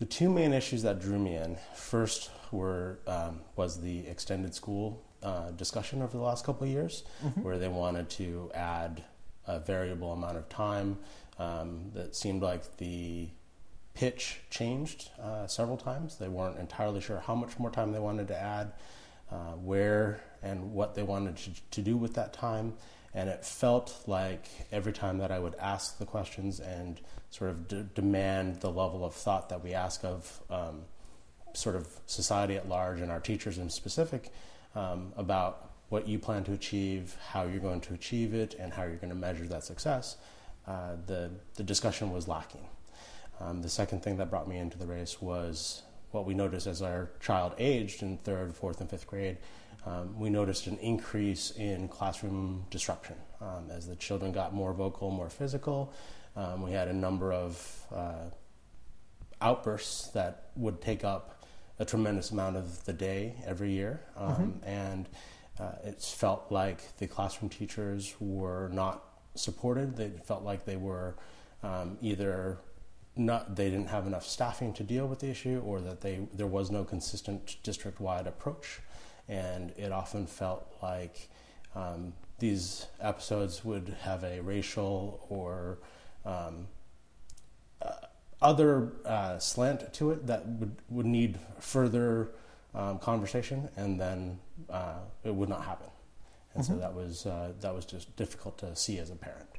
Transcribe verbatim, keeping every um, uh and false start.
The two main issues that drew me in, first were um, was the extended school uh, discussion over the last couple of years, mm-hmm. where they wanted to add a variable amount of time. Um, that seemed like the pitch changed uh, several times. They weren't entirely sure how much more time they wanted to add, uh, where and what they wanted to, to do with that time. And it felt like every time that I would ask the questions and sort of d- demand the level of thought that we ask of um, sort of society at large and our teachers in specific um, about what you plan to achieve, how you're going to achieve it, and how you're going to measure that success, uh, the, the discussion was lacking. Um, the second thing that brought me into the race was what we noticed as our child aged in third, fourth, and fifth grade. Um, we noticed an increase in classroom disruption. Um, as the children got more vocal, more physical, um, we had a number of uh, outbursts that would take up a tremendous amount of the day every year. Um, mm-hmm. And uh, it felt like the classroom teachers were not supported. They felt like they were um, either not, they didn't have enough staffing to deal with the issue, or that they there was no consistent district-wide approach. And it often felt like um, these episodes would have a racial or um, uh, other uh, slant to it that would, would need further um, conversation, and then uh, it would not happen. And mm-hmm. so that was uh, that was just difficult to see as a parent.